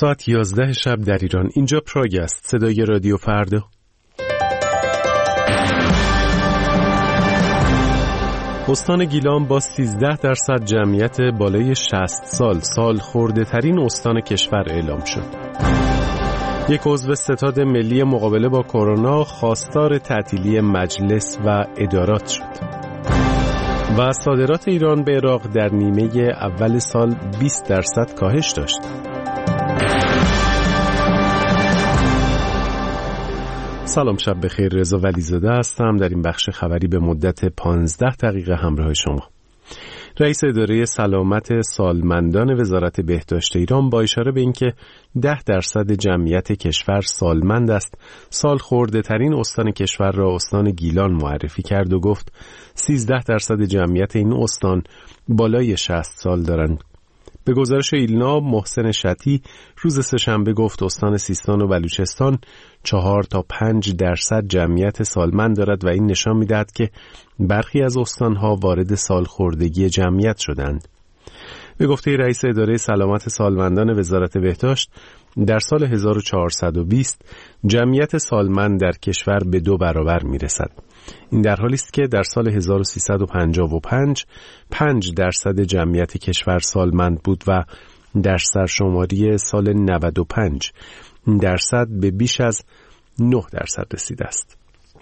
ساعت 11 شب در ایران. اینجا پراگ است، صدای رادیو فردا. استان گیلان با 13% جمعیت بالای 60 سال خورده ترین استان کشور اعلام شد. یک عضو ستاد ملی مقابله با کرونا خواستار تعطیلی مجلس و ادارات شد. و صادرات ایران به عراق در نیمه اول سال 20% کاهش داشت. سلام، شب بخیر. رضا ولیزاده هستم. در این بخش خبری به مدت 15 دقیقه همراه شما. رئیس اداره سلامت سالمندان وزارت بهداشت ایران با اشاره به اینکه 10% جمعیت کشور سالمند است، سال خورده ترین استان کشور را استان گیلان معرفی کرد و گفت 13% جمعیت این استان بالای 60 سال دارند. به گزارش ایلنا، محسن شطی روز سه‌شنبه گفت استان سیستان و بلوچستان 4 تا 5% جمعیت سالمند دارد و این نشان می‌دهد که برخی از استان‌ها وارد سالخوردگی جمعیت شدند. به گفته رئیس اداره سلامت سالمندان وزارت بهداشت، در سال 1420 جمعیت سالمند در کشور به 2 برابر می‌رسد. این در حالی است که در سال 1355 5% جمعیت کشور سالمند بود و در سرشماری سال 95 این درصد به بیش از 9% رسیده است.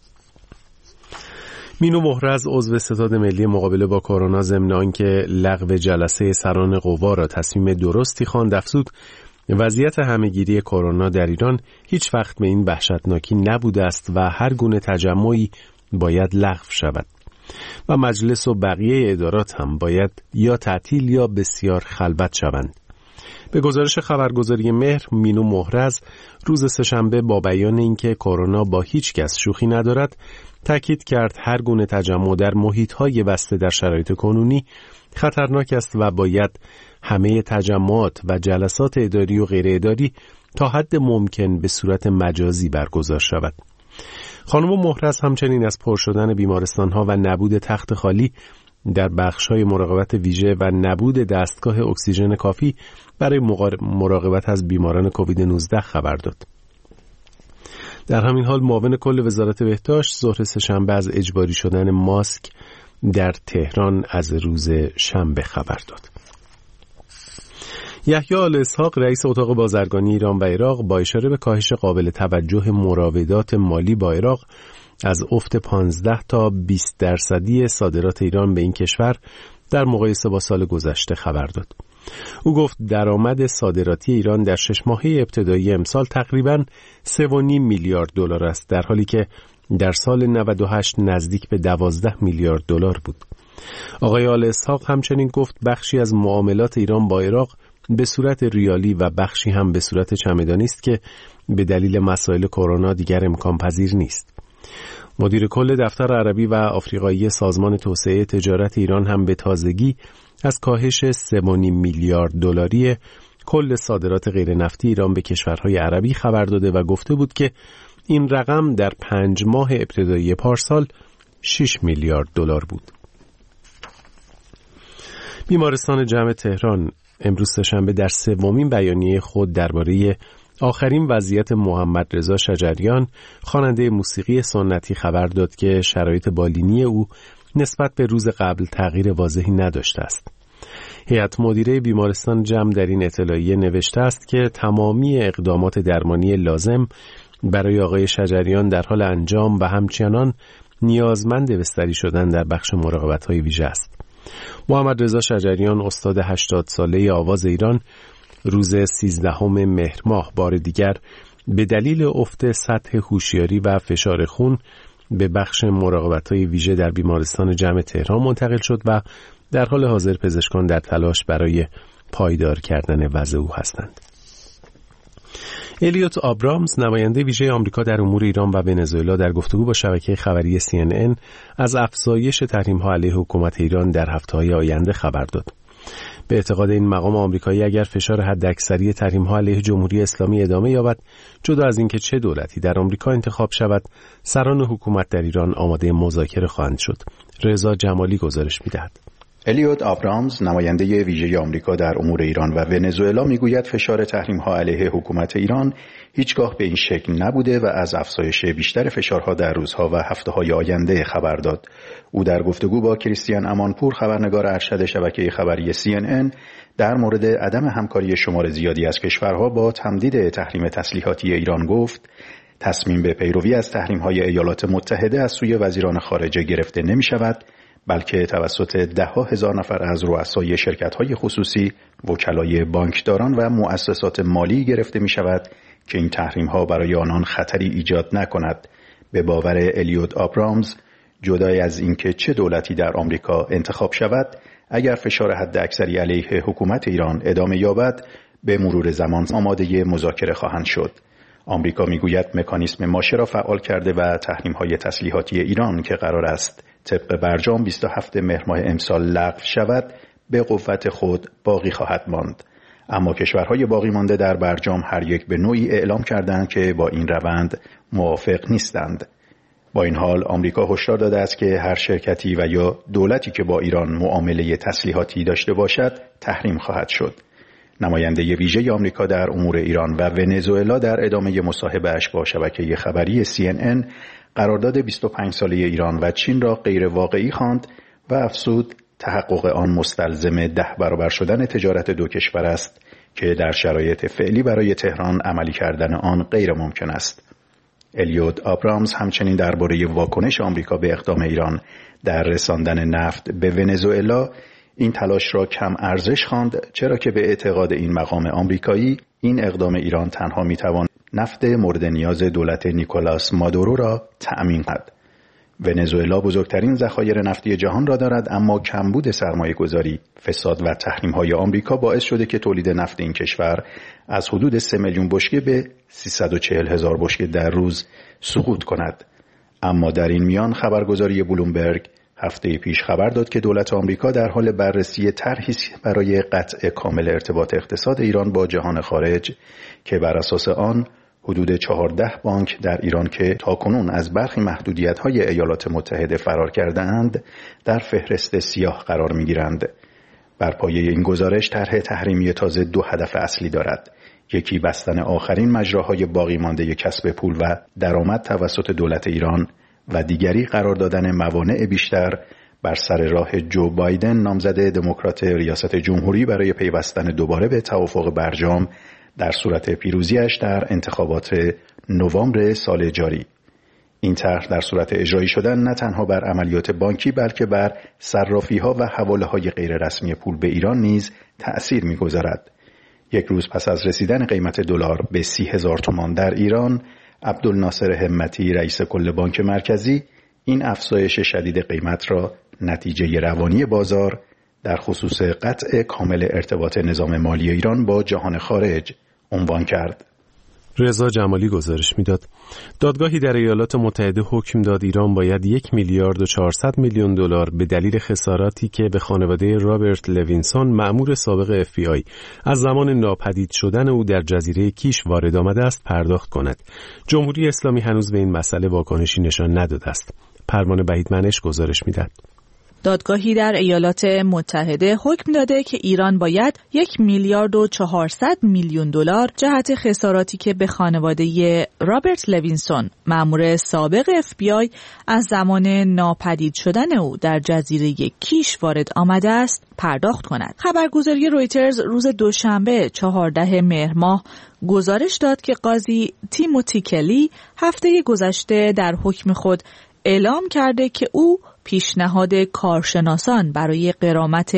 مینو محرز عضو ستاد ملی مقابله با کرونا ضمن آنکه لغو جلسه سران قوا را تصمیم درستی خواند، افزود وضعیت همه‌گیری کرونا در ایران هیچ وقت به این وحشتناکی نبوده است و هر گونه تجمعی باید لغو شود و مجلس و بقیه ادارات هم باید یا تعطیل یا بسیار خلوت شوند. به گزارش خبرگزاری مهر، مینو محرز روز سه‌شنبه با بیان اینکه کرونا با هیچ کس شوخی ندارد، تاکید کرد هر گونه تجمع در محیط‌های بسته در شرایط کنونی خطرناک است و باید همه تجمعات و جلسات اداری و غیر اداری تا حد ممکن به صورت مجازی برگزار شود. خانم محرز همچنین از پر شدن بیمارستان‌ها و نبود تخت خالی در بخش‌های مراقبت ویژه و نبود دستگاه اکسیژن کافی برای مراقبت از بیماران کووید 19 خبر داد. در همین حال معاون کل وزارت بهداشت ظهر سه‌شنبه از اجباری شدن ماسک در تهران از روز شنبه خبر داد. یحیی آل اسحاق رئیس اتاق بازرگانی ایران و عراق با اشاره به کاهش قابل توجه مراودات مالی با عراق از افت 15 تا 20% صادرات ایران به این کشور در مقایسه با سال گذشته خبر داد. او گفت درآمد صادراتی ایران در 6 ماهه ابتدایی امسال تقریباً 3.5 میلیارد دلار است، در حالی که در سال 98 نزدیک به 12 میلیارد دلار بود. آقای آل اسحاق همچنین گفت بخشی از معاملات ایران با عراق به صورت ریالی و بخشی هم به صورت چمدانی است که به دلیل مسائل کرونا دیگر امکان پذیر نیست. مدیر کل دفتر عربی و آفریقایی سازمان توسعه تجارت ایران هم به تازگی از کاهش 3.5 میلیارد دلاری کل صادرات غیر نفتی ایران به کشورهای عربی خبر داده و گفته بود که این رقم در 5 ماه ابتدایی پارسال 6 میلیارد دلار بود. بیمارستان جمع تهران امروز سه‌شنبه در 3مین بیانیه خود درباره آخرین وضعیت محمد رضا شجریان خواننده موسیقی سنتی خبر داد که شرایط بالینی او نسبت به روز قبل تغییر واضحی نداشته است. هیئت مدیره بیمارستان جمع در این اطلاعیه نوشته است که تمامی اقدامات درمانی لازم برای آقای شجریان در حال انجام و همچنان نیازمند بستری شدن در بخش مراقبت‌های ویژه است. محمد رضا شجریان استاد 80 ساله آواز ایران روز 13 مهر ماه بار دیگر به دلیل افت سطح هوشیاری و فشار خون به بخش مراقبت‌های ویژه در بیمارستان جمع تهران منتقل شد و در حال حاضر پزشکان در تلاش برای پایدار کردن وضع او هستند. الیوت آبرامز نماینده ویژه آمریکا در امور ایران و ونزوئلا در گفتگو با شبکه خبری CNN از افزایش تحریم‌ها علیه حکومت ایران در هفته‌های آینده خبر داد. به اعتقاد این مقام آمریکایی اگر فشار حداکثری تحریم‌ها علیه جمهوری اسلامی ادامه یابد، جدا از اینکه چه دولتی در آمریکا انتخاب شود، سران حکومت در ایران آماده مذاکره خواهند شد. رضا جمالی گزارش می‌دهد. الیوت آبرامز نماینده ویژه آمریکا در امور ایران و ونزوئلا میگوید فشار تحریم‌ها علیه حکومت ایران هیچگاه به این شکل نبوده و از افزایش بیشتر فشارها در روزها و هفته‌های آینده خبر داد. او در گفتگو با کریستیان امانپور خبرنگار ارشد شبکه خبری CNN در مورد عدم همکاری شمار زیادی از کشورها با تمدید تحریم تسلیحاتی ایران گفت تصمیم به پیروی از تحریم‌های ایالات متحده از سوی وزیران خارجه گرفته نمی‌شود، بلکه توسط ده‌ها هزار نفر از رؤسای شرکت‌های خصوصی، وکلای بانکداران و مؤسسات مالی گرفته می‌شود که این تحریم‌ها برای آنان خطری ایجاد نکند. به باور الیوت آبرامز، جدای از اینکه چه دولتی در آمریکا انتخاب شود، اگر فشار حداکثری علیه حکومت ایران ادامه یابد، به مرور زمان آماده مذاکره خواهند شد. آمریکا میگوید مکانیسم ماشه را فعال کرده و تحریم‌های تسلیحاتی ایران که قرار است طبق برجام 27 مهر ماه امسال لغو شود به قوت خود باقی خواهد ماند. اما کشورهای باقی مانده در برجام هر یک به نوعی اعلام کردند که با این روند موافق نیستند. با این حال آمریکا هشدار داده است که هر شرکتی و یا دولتی که با ایران معامله تسلیحاتی داشته باشد تحریم خواهد شد. نماینده ویژه آمریکا در امور ایران و ونزوئلا در ادامه مصاحبه‌اش با شبکه خبری CNN قرارداد 25 ساله ایران و چین را غیر واقعی خواند و افزود تحقق آن مستلزم 10 برابر شدن تجارت دو کشور است که در شرایط فعلی برای تهران عملی کردن آن غیر ممکن است. الیوت آبرامز همچنین درباره واکنش آمریکا به اقدام ایران در رساندن نفت به ونزوئلا این تلاش را کم ارزش خواند، چرا که به اعتقاد این مقام آمریکایی این اقدام ایران تنها میتواند نفت مورد نیاز دولت نیکولاس مادورو را تأمین کند. ونزوئلا بزرگترین ذخایر نفتی جهان را دارد، اما کمبود سرمایه‌گذاری، فساد و تحریم‌های آمریکا باعث شده که تولید نفت این کشور از حدود 3 میلیون بشکه به 340,000 بشکه در روز سقوط کند. اما در این میان خبرگزاری بلومبرگ هفته پیش خبر داد که دولت آمریکا در حال بررسی طرحی برای قطع کامل ارتباط اقتصاد ایران با جهان خارج که بر اساس آن حدود 14 بانک در ایران که تاکنون از برخی محدودیت‌های ایالات متحده فرار کرده‌اند در فهرست سیاه قرار می‌گیرند. بر پایه این گزارش طرح تحریمی تازه 2 هدف اصلی دارد. یکی بستن آخرین مجراهای باقی مانده کسب پول و درآمد توسط دولت ایران و دیگری قرار دادن موانع بیشتر بر سر راه جو بایدن نامزد دموکرات ریاست جمهوری برای پیوستن دوباره به توافق برجام در صورت پیروزیش در انتخابات نوامبر سال جاری. این طرح در صورت اجرایی شدن نه تنها بر عملیات بانکی بلکه بر صرافی‌ها و حواله‌های غیر رسمی پول به ایران نیز تأثیر می‌گذارد. یک روز پس از رسیدن قیمت دلار به 30,000 تومان در ایران، عبدالناصر همتی رئیس کل بانک مرکزی این افزایش شدید قیمت را نتیجه روانی بازار در خصوص قطع کامل ارتباط نظام مالی ایران با جهان خارج عنوان کرد. رضا جمالی گزارش میداد. دادگاهی در ایالات متحده حکم داد ایران باید 1 میلیارد و 400 میلیون دلار به دلیل خساراتی که به خانواده رابرت لوینسون مأمور سابق FBI از زمان ناپدید شدن او در جزیره کیش وارد آمده است پرداخت کند. جمهوری اسلامی هنوز به این مسئله واکنشی نشان نداده است. پروانه بهیدمنش گزارش میداد. دادگاهی در ایالات متحده حکم داده که ایران باید 1 میلیارد و 400 میلیون دلار جهت خساراتی که به خانواده رابرت لوینسون مأمور سابق FBI از زمان ناپدید شدن او در جزیره کیش وارد آمده است پرداخت کند. خبرگزاری رویترز روز دوشنبه 14 مهر ماه گزارش داد که قاضی تیموتی کلی هفته گذشته در حکم خود اعلام کرده که او پیشنهاد کارشناسان برای غرامت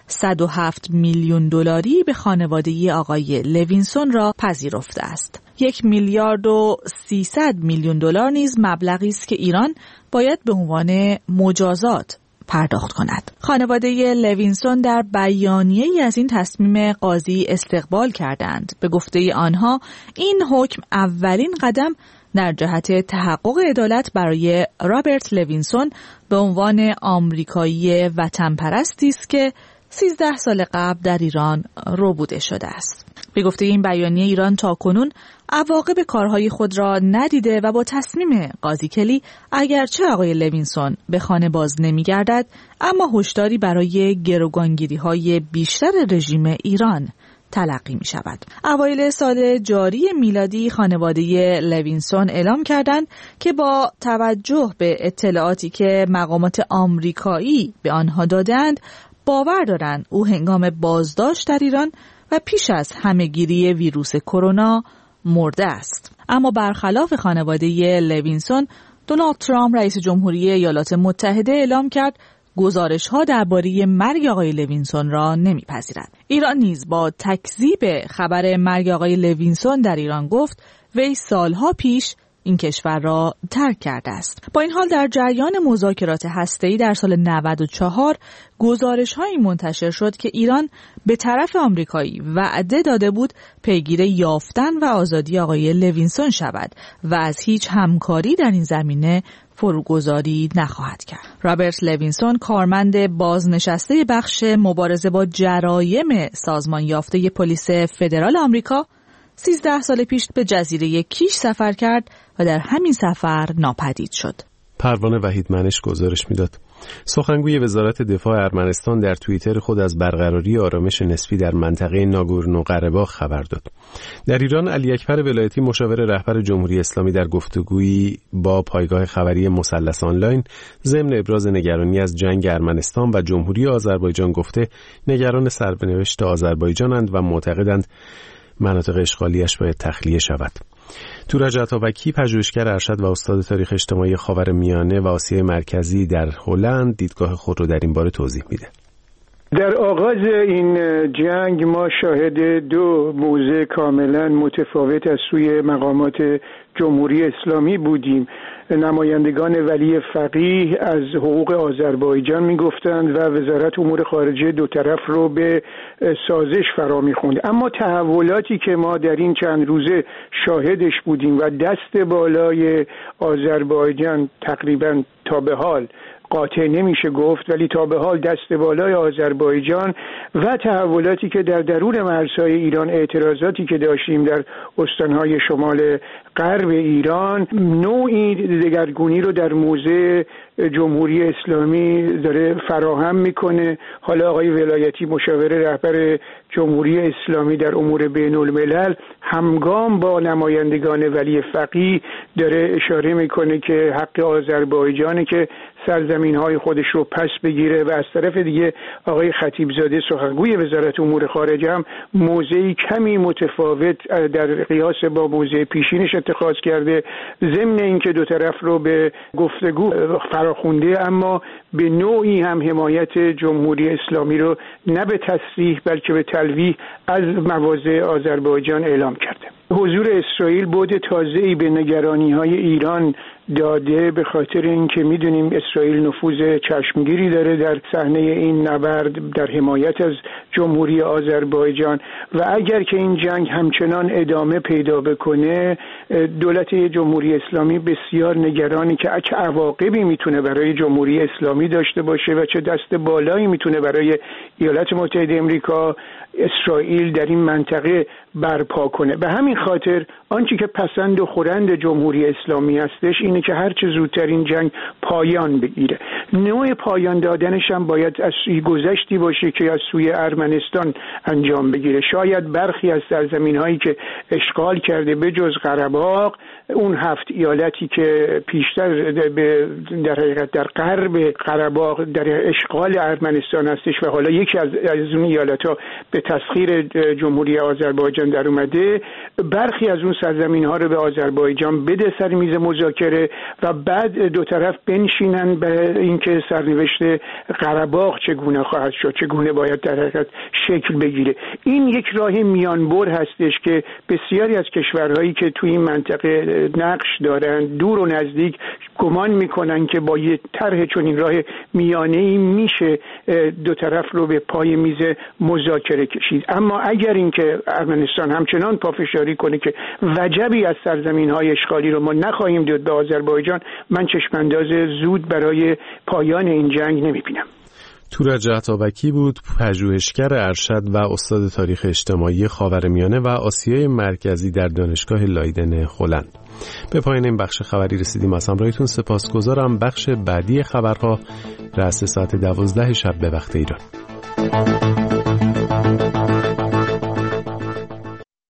107 میلیون دلاری به خانواده آقای لوینسون را پذیرفته است. 1 میلیارد و 300 میلیون دلار نیز مبلغی است که ایران باید به عنوان مجازات پرداخت کند. خانواده لوینسون در بیانیه‌ای از این تصمیم قاضی استقبال کردند. به گفته آنها این حکم اولین قدم در جهت تحقق عدالت برای رابرت لوینسون به عنوان آمریکایی وطن پرستی است که 13 سال قبل در ایران ربوده شده است. به گفته این بیانیه ایران تاکنون عواقب کارهای خود را ندیده و با تصمیم قاضی کلی اگرچه آقای لوینسون به خانه باز نمی‌گردد، اما هشداری برای گروگانگیری‌های بیشتر رژیم ایران تلقی می شود. اوایل سال جاری میلادی خانواده لوینسون اعلام کردند که با توجه به اطلاعاتی که مقامات آمریکایی به آنها دادند باور دارند او هنگام بازداشت در ایران و پیش از همهگیری ویروس کرونا مرده است. اما برخلاف خانواده لوینسون، دونالد ترامپ رئیس جمهوری ایالات متحده اعلام کرد گزارش‌ها درباره مرگ آقای لوینسون را نمی‌پذیرد. ایران نیز با تکذیب خبر مرگ آقای لوینسون در ایران گفت وی سالها پیش این کشور را ترک کرده است. با این حال در جریان مذاکرات هسته‌ای در سال 94 گزارش‌هایی منتشر شد که ایران به طرف آمریکایی وعده داده بود پیگیر یافتن و آزادی آقای لوینسون شود و از هیچ همکاری در این زمینه فروگذاری نخواهد کرد. رابرت لوینسون کارمند بازنشسته بخش مبارزه با جرایم سازمان یافته پلیس فدرال آمریکا 13 سال پیش به جزیره کیش سفر کرد و در همین سفر ناپدید شد. پروانه وحیدمنش گزارش میداد. سخنگوی وزارت دفاع ارمنستان در توییتر خود از برقراری آرامش نسبی در منطقه ناگورنو قره‌باغ خبر داد. در ایران علی اکبر ولایتی مشاور رهبر جمهوری اسلامی در گفتگویی با پایگاه خبری مثلث آنلاین ضمن ابراز نگرانی از جنگ ارمنستان و جمهوری آذربایجان گفته نگران سرنوشت آذربایجانند و معتقدند مناطق اشغالیش باید تخلیه شود. تورج عطابکی پژوهشگر ارشد و استاد تاریخ اجتماعی خاورمیانه و آسیای مرکزی در هلند دیدگاه خود را در این باره توضیح میده. در آغاز این جنگ ما شاهد دو موضع کاملا متفاوت از سوی مقامات جمهوری اسلامی بودیم. نمایندگان ولی فقیه از حقوق آذربایجان میگفتند و وزارت امور خارجه دو طرف رو به سازش فرا میخوند. اما تحولاتی که ما در این چند روزه شاهدش بودیم و دست بالای آذربایجان تقریبا تا به حال قاطع نمیشه گفت، ولی تا به حال دست بالای آذربایجان و تحولاتی که در درون مرزهای ایران، اعتراضاتی که داشتیم در استانهای شمال غرب ایران، نوعی دگرگونی رو در موضع جمهوری اسلامی داره فراهم میکنه. حالا آقای ولایتی مشاور رهبر جمهوری اسلامی در امور بین الملل همگام با نمایندگان ولی فقیه داره اشاره میکنه که حق آذربایجانه که سرزمین‌های خودش رو پس بگیره و از طرف دیگه آقای خطیبزاده سخنگوی وزارت امور خارجه هم موضعی کمی متفاوت در قیاس با موضع پیشینش اتخاذ کرده، ضمن اینکه دو طرف رو به گفتگو فراخونده اما به نوعی هم حمایت جمهوری اسلامی رو نه به تصریح بلکه به تلویح از مواضع آذربایجان اعلام کرده. حضور اسرائیل بعد تازه‌ای به نگرانی‌های ایران داده، به خاطر اینکه میدونیم اسرائیل نفوذ چشمگیری داره در صحنه این نبرد در حمایت از جمهوری آذربایجان و اگر که این جنگ همچنان ادامه پیدا بکنه، دولت جمهوری اسلامی بسیار نگرانی که چه عواقبی میتونه برای جمهوری اسلامی داشته باشه و چه دست بالایی میتونه برای ایالات متحده آمریکا اسرائیل در این منطقه برپا کنه. به همین خاطر آنچه که پسند و خورند جمهوری اسلامی هستش اینه که هر چه زودتر این جنگ پایان بگیره. نوع پایان دادنش هم باید از سوی گذشتی باشه که از سوی ارمنستان انجام بگیره. شاید برخی از سرزمین‌هایی که اشغال کرده به جز قره‌باغ، اون 7 ایالتی که پیشتر در حقیقت در غرب قره‌باغ در اشغال ارمنستان هستش و حالا یکی از اون ایالت‌ها به تسخیر جمهوری آذربایجان در اومده، برخی از اون سرزمین‌ها رو به آذربایجان بده سر میز مذاکره و بعد دو طرف بنشینن به اینکه سرنوشت قره‌باغ چگونه خواهد شد، چگونه باید در حقیقت شکل بگیره. این یک راه میانبر هستش که بسیاری از کشورهایی که توی این منطقه نقش دارن دور و نزدیک گمان میکنن که با یه طرح چنین راه میانه‌ای میشه دو طرف رو به پای میز مذاکره کشید. اما اگر اینکه ارمنستان همچنان پافشاری کنه که وجبی از سرزمین‌های اشغالی رو ما نخواهیم داد به آذربایجان، من چشم‌انداز زود برای پایان این جنگ نمیبینم. تورج عطابکی بود، پژوهشگر ارشد و استاد تاریخ اجتماعی خاورمیانه و آسیای مرکزی در دانشگاه لایدن هلند. به پایان این بخش خبری رسیدیم. از همراهیتون سپاسگزارم. بخش بعدی خبرها رأس ساعت 12 شب به وقت ایران.